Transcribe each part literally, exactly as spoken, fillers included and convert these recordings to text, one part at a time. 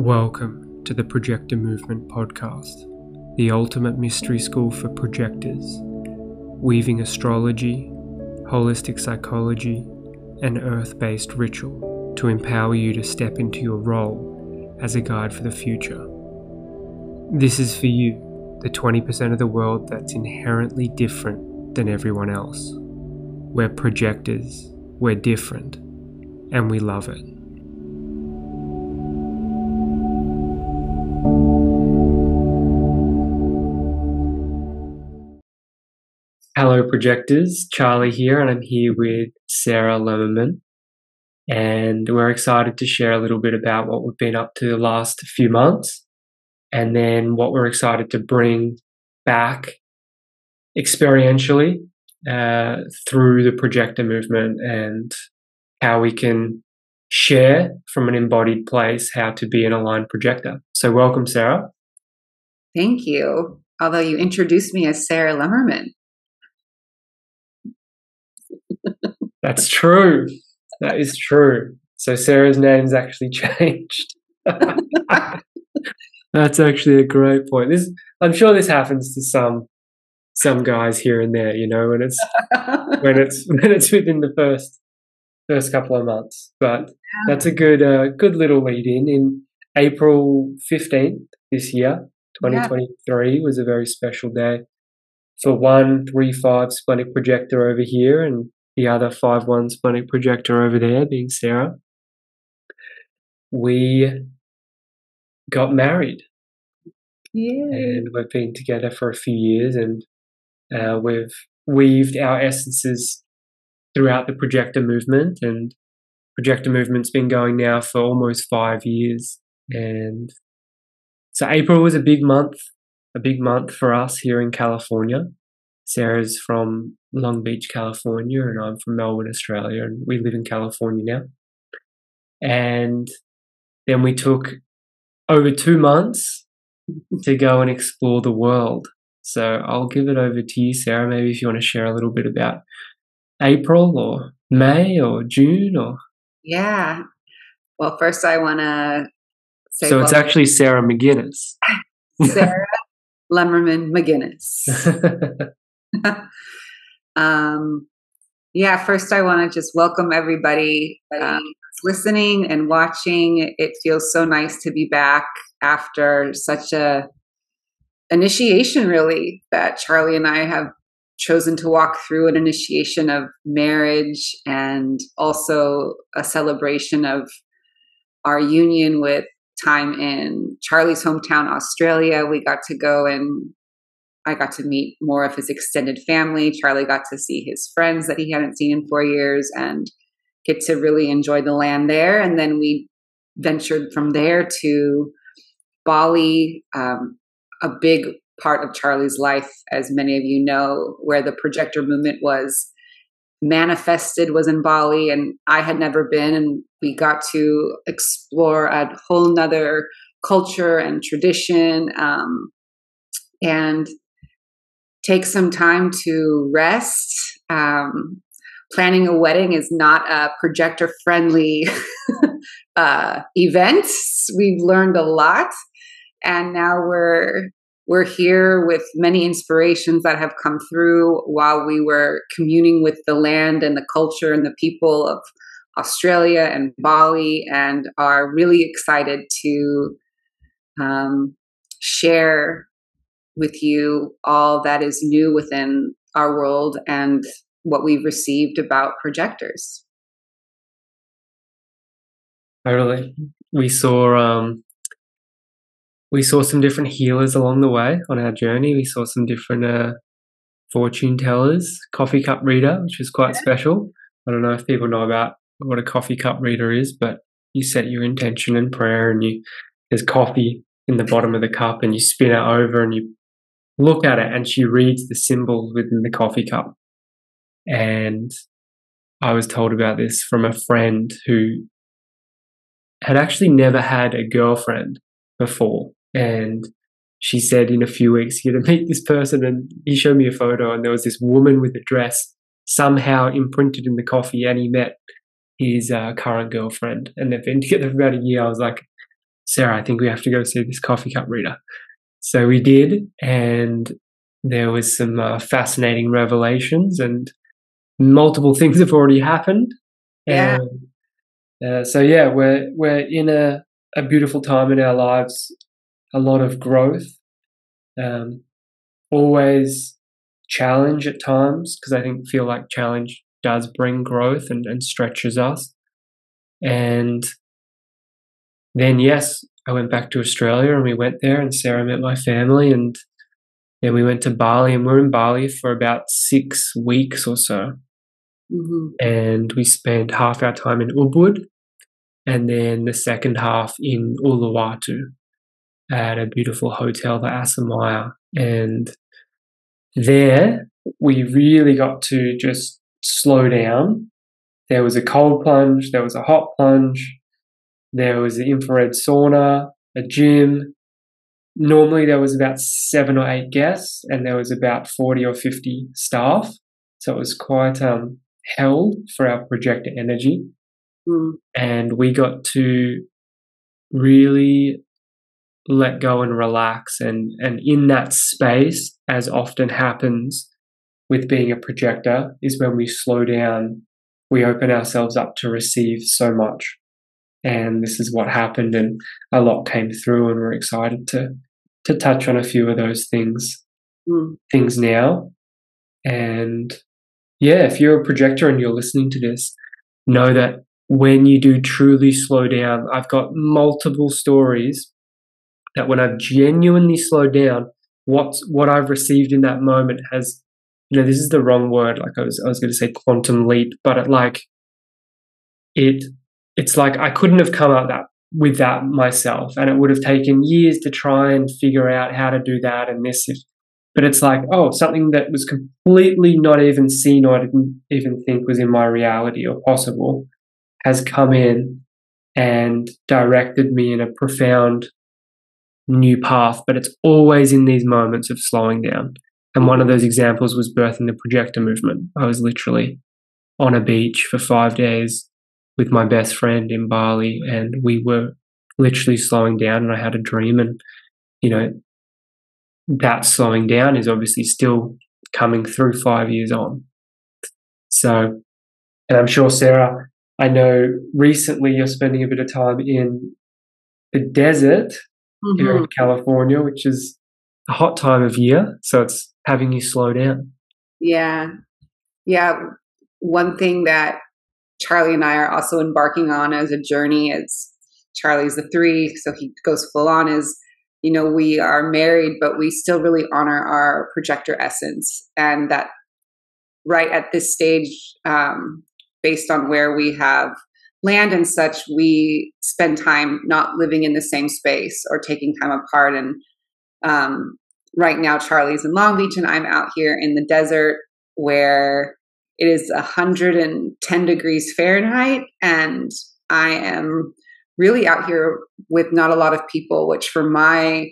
Welcome to the Projector Movement podcast, the ultimate mystery school for projectors, weaving astrology, holistic psychology, and earth-based ritual to empower you to step into your role as a guide for the future. This is for you, the twenty percent of the world that's inherently different than everyone else. We're projectors, we're different, and we love it. Hello projectors, Charlie here, and I'm here with Sarah Lemmerman, and we're excited to share a little bit about what we've been up to the last few months, and then what we're excited to bring back experientially uh, through the projector movement, and how we can share from an embodied place how to be an aligned projector. So welcome, Sarah. Thank you. Although you introduced me as Sarah Lemmerman. That's true. That is true. So Sarah's name's actually changed. That's actually a great point. This, I'm sure this happens to some some guys here and there, you know, when it's when it's when it's within the first first couple of months. But that's a good uh, good little lead in. In April fifteenth this year, twenty twenty-three, was a very special day for one three five splenic projector over here, and the other five one splenic projector over there, being Sarah. We got married. Yay. And we've been together for a few years, and uh, we've weaved our essences throughout the projector movement, and projector movement's been going now for almost five years. And so April was a big month, a big month for us here in California. Sarah's from Long Beach, California, and I'm from Melbourne, Australia, and we live in California now. And then we took over two months to go and explore the world. So I'll give it over to you, Sarah, maybe if you want to share a little bit about April or May or June or... Yeah. Well, first I want to say... So it's well, actually Sarah McGinnis. Sarah Lemmerman McGinnis. um, yeah, first I want to just welcome everybody um, listening and watching. It feels so nice to be back after such a initiation, really, that Charlie and I have chosen to walk through, an initiation of marriage and also a celebration of our union with time in Charlie's hometown, Australia. We got to go and I got to meet more of his extended family. Charlie got to see his friends that he hadn't seen in four years and get to really enjoy the land there. And then we ventured from there to Bali, um, a big part of Charlie's life, as many of you know, where the projector movement was manifested, was in Bali. And I had never been, and we got to explore a whole nother culture and tradition, um, and take some time to rest. Um, planning a wedding is not a projector-friendly uh, event. We've learned a lot, and now we're we're here with many inspirations that have come through while we were communing with the land and the culture and the people of Australia and Bali, and are really excited to um, share with you all that is new within our world and what we've received about projectors. Totally. We saw um, we saw some different healers along the way on our journey. We saw some different uh, fortune tellers, coffee cup reader, which was quite special. I don't know if people know about what a coffee cup reader is, but you set your intention in prayer, and you there's coffee in the bottom of the cup, and you spin it over and you look at it, and she reads the symbols within the coffee cup. And I was told about this from a friend who had actually never had a girlfriend before. And she said in a few weeks, you're going to meet this person. And he showed me a photo, and there was this woman with a dress somehow imprinted in the coffee, and he met his uh, current girlfriend, and they've been together for about a year. I was like, Sarah, I think we have to go see this coffee cup reader. So we did, and there was some uh, fascinating revelations, and multiple things have already happened. Yeah. And uh, so yeah, we're we're in a, a beautiful time in our lives, a lot of growth, um, always challenge at times, because I think feel like challenge does bring growth and, and stretches us. And then yes, I went back to Australia and we went there, and Sarah met my family, and then we went to Bali, and we're in Bali for about six weeks or so. Mm-hmm. And we spent half our time in Ubud and then the second half in Uluwatu at a beautiful hotel, the Asamaya. And there we really got to just slow down. There was a cold plunge, there was a hot plunge, there was an infrared sauna, a gym. Normally there was about seven or eight guests, and there was about forty or fifty staff. So it was quite um, held for our projector energy. Mm. And we got to really let go and relax. And, and in that space, as often happens with being a projector, is when we slow down, we open ourselves up to receive so much. And this is what happened, and a lot came through, and we're excited to to touch on a few of those things Mm. things now. And yeah, if you're a projector and you're listening to this, know that when you do truly slow down, I've got multiple stories that when I've genuinely slowed down, what's what I've received in that moment has, you know, this is the wrong word. Like I was, I was going to say quantum leap, but it like it, it's like I couldn't have come up that with that myself, and it would have taken years to try and figure out how to do that and this. If, but it's like, oh, something that was completely not even seen or I didn't even think was in my reality or possible has come in and directed me in a profound new path. But it's always in these moments of slowing down. And one of those examples was birthing the projector movement. I was literally on a beach for five days with my best friend in Bali, and we were literally slowing down, and I had a dream, and, you know, that slowing down is obviously still coming through five years on. So, and I'm sure, Sarah, I know recently you're spending a bit of time in the desert mm-hmm. here in California, which is a hot time of year. So it's having you slow down. Yeah. Yeah. One thing that Charlie and I are also embarking on as a journey, as Charlie's the three, so he goes full on, is, you know, we are married, but we still really honor our projector essence. And that right at this stage, um, based on where we have land and such, we spend time not living in the same space or taking time apart. And um, right now, Charlie's in Long Beach and I'm out here in the desert where it is one hundred ten degrees Fahrenheit. And I am really out here with not a lot of people, which for my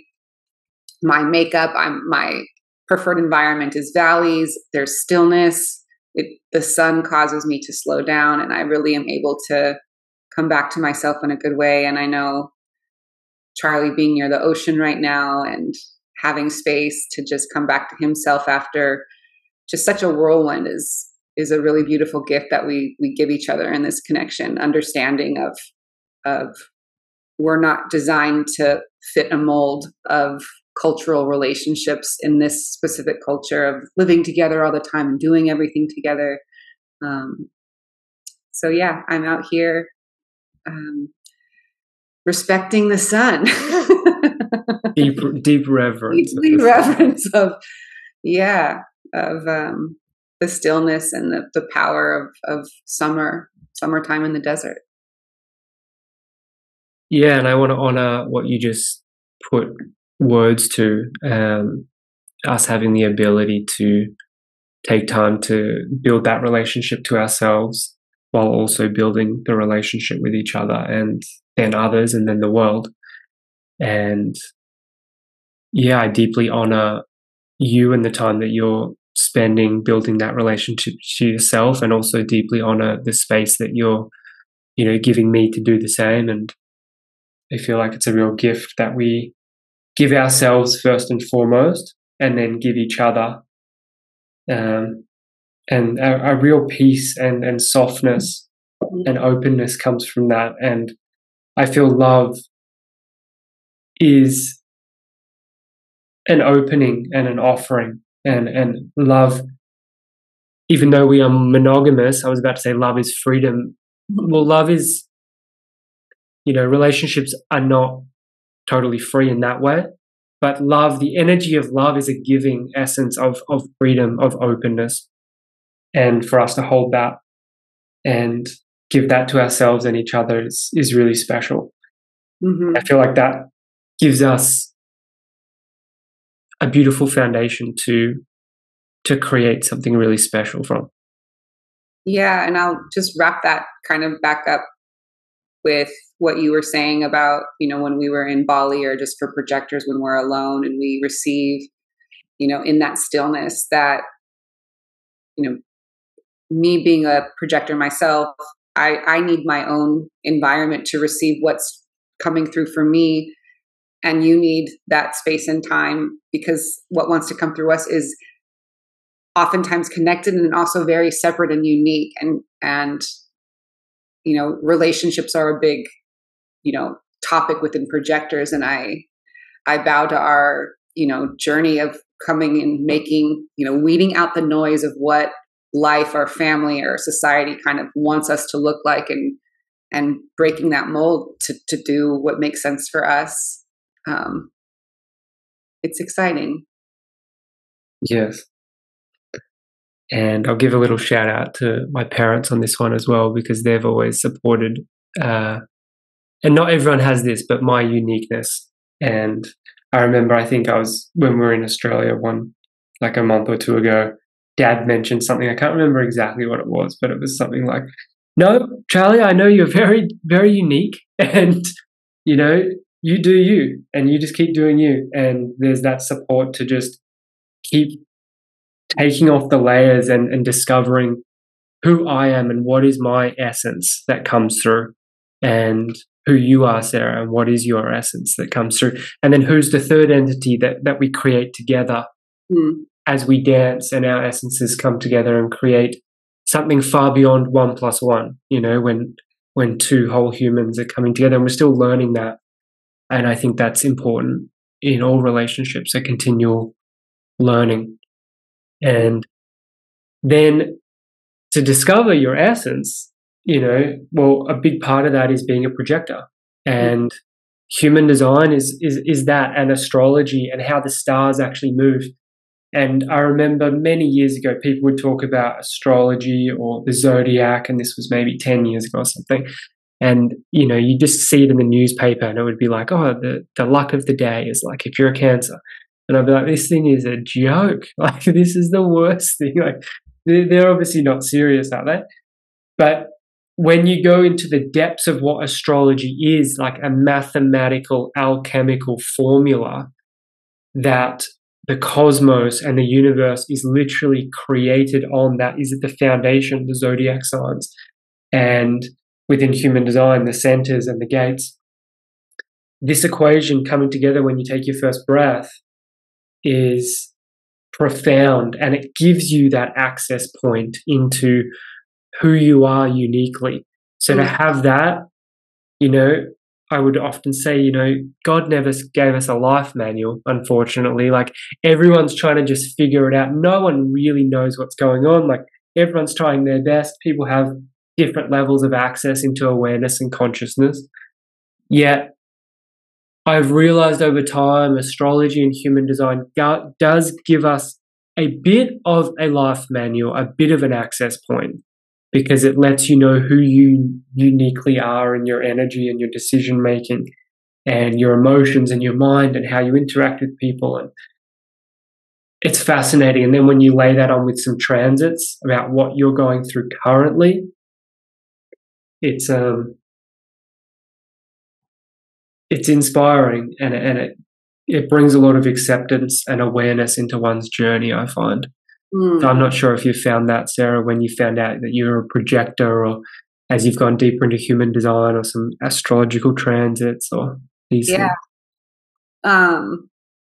my makeup, I'm my preferred environment is valleys. There's stillness. It, the sun causes me to slow down, and I really am able to come back to myself in a good way. And I know Charlie being near the ocean right now and having space to just come back to himself after just such a whirlwind is is a really beautiful gift that we we give each other in this connection, understanding of of we're not designed to fit a mold of cultural relationships in this specific culture of living together all the time and doing everything together. Um, so yeah, I'm out here um, respecting the sun. deep, deep reverence. Deep reverence of, yeah, of um, the stillness and the, the power of, of summer, summertime in the desert. Yeah, and I want to honor what you just put words to, um, us having the ability to take time to build that relationship to ourselves while also building the relationship with each other and then others and then the world. And yeah, I deeply honor you and the time that you're spending building that relationship to yourself, and also deeply honor the space that you're, you know, giving me to do the same. And I feel like it's a real gift that we give ourselves first and foremost, and then give each other. Um, and a, a real peace and, and softness and openness comes from that. And I feel love is an opening and an offering, and, and love, even though we are monogamous, I was about to say love is freedom. Well, love is, you know, relationships are not totally free in that way, but love, the energy of love is a giving essence of, of freedom, of openness. And for us to hold that and give that to ourselves and each other is, is really special. Mm-hmm. I feel like that gives us a beautiful foundation to to create something really special from. Yeah, and I'll just wrap that kind of back up with what you were saying about, you know, when we were in Bali, or just for projectors when we're alone and we receive, you know, in that stillness, that, you know, me being a projector myself, I, I need my own environment to receive what's coming through for me. And you need that space and time, because what wants to come through us is oftentimes connected and also very separate and unique. And, and, you know, relationships are a big, you know, topic within projectors. And I, I bow to our, you know, journey of coming and making, you know, weeding out the noise of what life or family or society kind of wants us to look like, and, and breaking that mold to, to do what makes sense for us. Um, it's exciting. Yes. And I'll give a little shout out to my parents on this one as well, because they've always supported, uh, and not everyone has this, but my uniqueness. And I remember, I think I was, when we were in Australia one, like a month or two ago, Dad mentioned something. I can't remember exactly what it was, but it was something like, no, Charlie, I know you're very, very unique, and, you know, you do you, and you just keep doing you. And there's that support to just keep taking off the layers and, and discovering who I am and what is my essence that comes through, and who you are, Sarah, and what is your essence that comes through. And then who's the third entity that, that we create together Mm. as we dance and our essences come together and create something far beyond one plus one, you know, when when two whole humans are coming together. And we're still learning that. And I think that's important in all relationships, a continual learning. And then to discover your essence, you know, well, a big part of that is being a projector. And mm. human design is, is, is that, and astrology and how the stars actually move. And I remember many years ago, people would talk about astrology or the zodiac, and this was maybe ten years ago or something. And, you know, you just see it in the newspaper and it would be like, oh, the, the luck of the day is like, if you're a Cancer. And I'd be like, this thing is a joke. Like, this is the worst thing. Like, they're, they're obviously not serious, are they? But when you go into the depths of what astrology is, like a mathematical, alchemical formula that the cosmos and the universe is literally created on, that is at the foundation, the zodiac signs, and within human design, the centers and the gates. This equation coming together when you take your first breath is profound, and it gives you that access point into who you are uniquely. So to have that, you know, I would often say, you know, God never gave us a life manual, unfortunately. Like, everyone's trying to just figure it out. No one really knows what's going on. Like, everyone's trying their best. People have different levels of access into awareness and consciousness. Yet, I've realized over time, astrology and human design does give us a bit of a life manual, a bit of an access point, because it lets you know who you uniquely are in your energy and your decision making and your emotions and your mind and how you interact with people. And it's fascinating. And then when you lay that on with some transits about what you're going through currently, it's um it's inspiring, and and it it brings a lot of acceptance and awareness into one's journey, I find. Mm. So I'm not sure if you found that, Sarah, when you found out that you're a projector, or as you've gone deeper into human design or some astrological transits or these yeah. things? Um,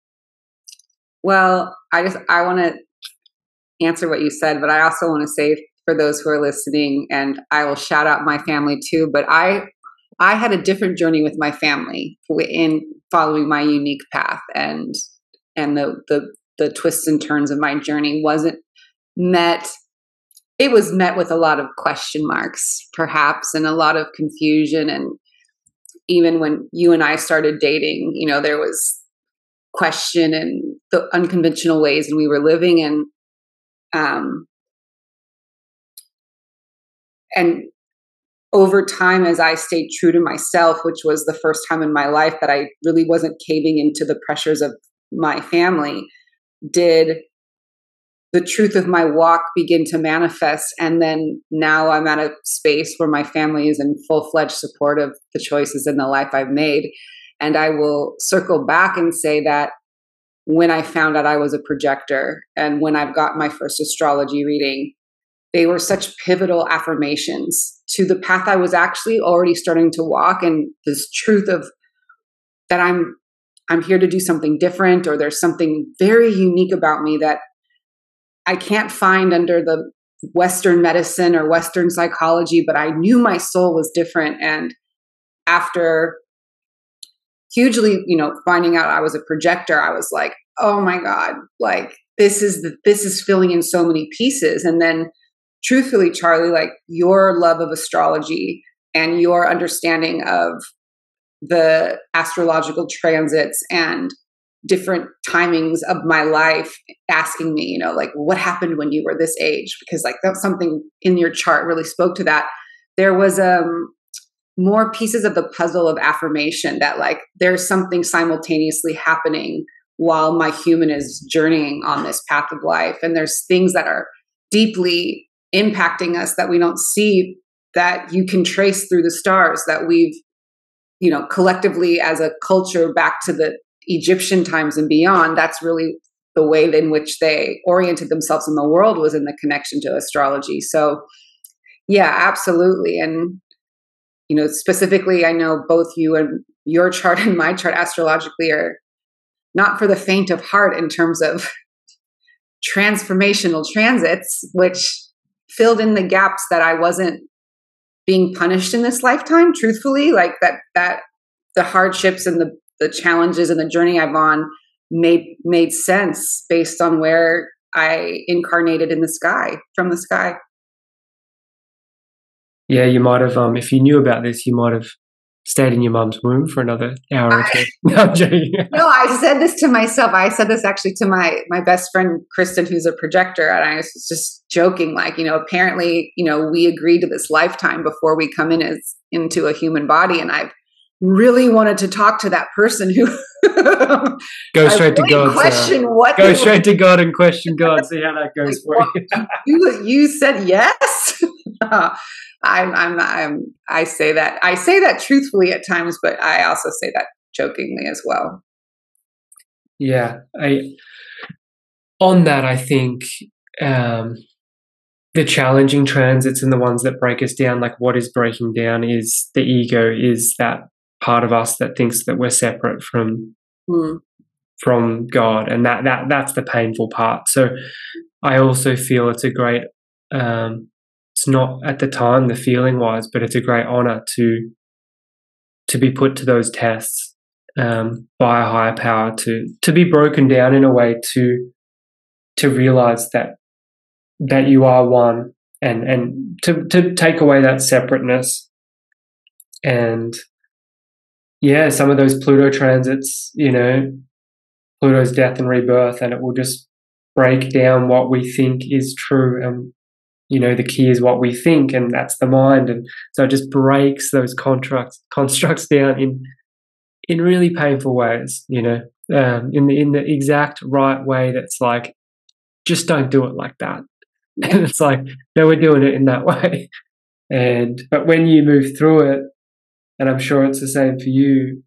well, I just, I want to answer what you said, but I also want to say for those who are listening, and I will shout out my family too, but I, I had a different journey with my family in following my unique path, and, and the, the, the twists and turns of my journey wasn't met. It was met with a lot of question marks, perhaps, and a lot of confusion. And even when you and I started dating, you know, there was question and the unconventional ways and we were living. And, um, and over time, as I stayed true to myself, which was the first time in my life that I really wasn't caving into the pressures of my family, did the truth of my walk begin to manifest. And then now I'm at a space where my family is in full-fledged support of the choices and the life I've made. And I will circle back and say that when I found out I was a projector and when I've got my first astrology reading, they were such pivotal affirmations to the path I was actually already starting to walk, and this truth of that I'm I'm here to do something different, or there's something very unique about me that I can't find under the Western medicine or Western psychology, but I knew my soul was different. And after hugely, you know, finding out I was a projector, I was like, oh my God, like this is the, this is filling in so many pieces. And then truthfully, Charlie, like your love of astrology and your understanding of the astrological transits and different timings of my life, asking me, you know, like what happened when you were this age? Because like that's something in your chart really spoke to that. There was um more pieces of the puzzle of affirmation that like there's something simultaneously happening while my human is journeying on this path of life. And there's things that are deeply impacting us that we don't see, that you can trace through the stars, that we've, you know, collectively as a culture back to the Egyptian times and beyond. That's really the way in which they oriented themselves in the world, was in the connection to astrology. So yeah, absolutely. And, you know, specifically, I know both you and your chart and my chart astrologically are not for the faint of heart in terms of transformational transits, which filled in the gaps that I wasn't being punished in this lifetime, truthfully, like that, that the hardships and the, the challenges and the journey I've on made, made sense based on where I incarnated in the sky, from the sky. Yeah, you might have, um, if you knew about this, you might have stayed in your mum's womb for another hour or two. No, I'm joking. No, I said this to myself. I said this actually to my my best friend, Kristen, who's a projector. And I was just joking, like, you know, apparently, you know, we agreed to this lifetime before we come in as into a human body. And I've really wanted to talk to that person who go straight really to God. Question uh, what go straight to God and question God. See how that goes like, for well, you. You said yes. I'm, I'm, I'm, I say that, I say that truthfully at times, but I also say that jokingly as well. Yeah. I, on that, I think, um, the challenging transits and the ones that break us down, like what is breaking down is the ego, is that part of us that thinks that we're separate from, mm. from God. And that, that, that's the painful part. So I also feel it's a great, um, it's not at the time the feeling wise, but it's a great honor to to be put to those tests um, by a higher power, to to be broken down in a way to to realize that that you are one, and and to to take away that separateness. And yeah, some of those Pluto transits, you know, Pluto's death and rebirth, and it will just break down what we think is true. And you know, the key is what we think, and that's the mind. And so it just breaks those constructs constructs down in in really painful ways, you know, um, in the in the exact right way. That's like, just don't do it like that. And it's like, no, we're doing it in that way. And but when you move through it, and I'm sure it's the same for you,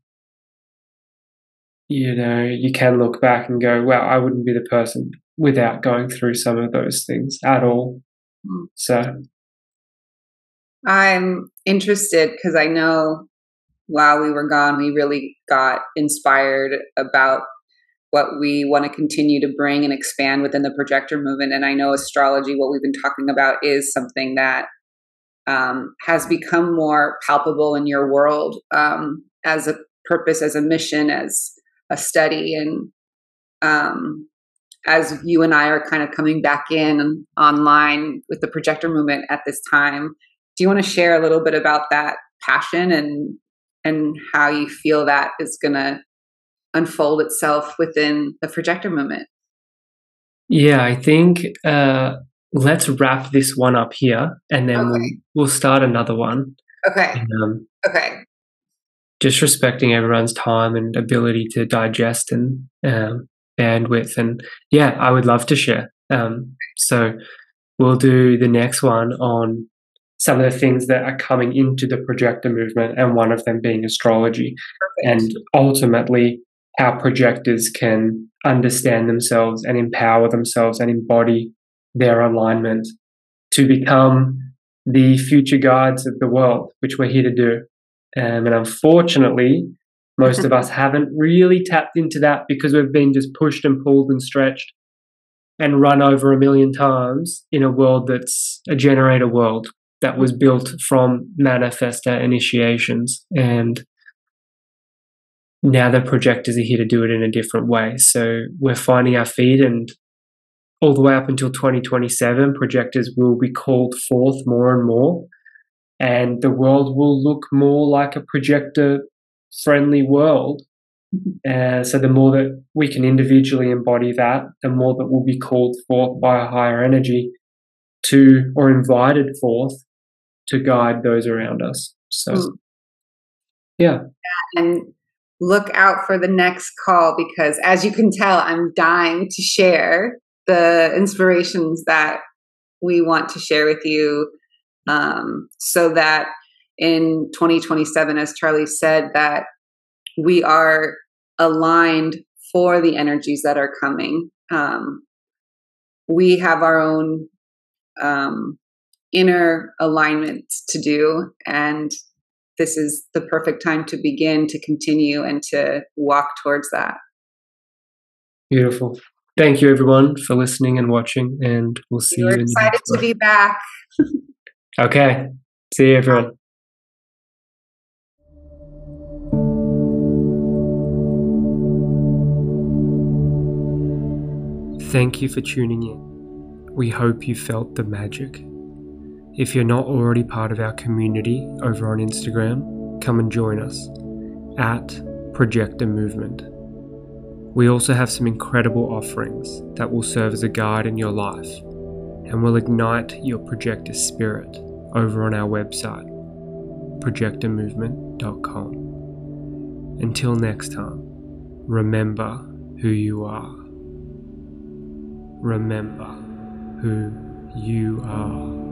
you know, you can look back and go, wow, I wouldn't be the person without going through some of those things at all. So I'm interested because I know while we were gone, we really got inspired about what we want to continue to bring and expand within the projector movement. And I know astrology, what we've been talking about, is something that um, has become more palpable in your world um, as a purpose, as a mission, as a study. And um, as you and I are kind of coming back in online with the projector movement at this time, do you want to share a little bit about that passion and and how you feel that is going to unfold itself within the projector movement? Yeah, I think uh, let's wrap this one up here, and then Okay. we'll we'll start another one. Okay. And, um, Okay. just respecting everyone's time and ability to digest and um, bandwidth. And yeah, I would love to share. Um, so we'll do the next one on some of the things that are coming into the projector movement, and one of them being astrology. Perfect. And ultimately how projectors can understand themselves and empower themselves and embody their alignment to become the future guides of the world, which we're here to do. Um, and unfortunately, most of us haven't really tapped into that because we've been just pushed and pulled and stretched and run over a million times in a world that's a generator world that was built from manifestor initiations. And now the projectors are here to do it in a different way. So we're finding our feet, and all the way up until twenty twenty-seven, projectors will be called forth more and more. And the world will look more like a projector-friendly world. Uh, so the more that we can individually embody that, the more that will be called forth by a higher energy to, or invited forth to guide those around us. So, mm. yeah. And look out for the next call, because as you can tell, I'm dying to share the inspirations that we want to share with you, um, so that in twenty twenty-seven, as Charlie said, that we are aligned for the energies that are coming. Um, we have our own um, inner alignments to do, and this is the perfect time to begin to continue and to walk towards that. Beautiful. Thank you, everyone, for listening and watching, and we'll see We're you. excited to be back. Okay. See you, everyone. Thank you for tuning in. We hope you felt the magic. If you're not already part of our community over on Instagram, come and join us at Projector Movement. We also have some incredible offerings that will serve as a guide in your life and will ignite your projector spirit over on our website, projector movement dot com. Until next time, remember who you are. Remember who you are.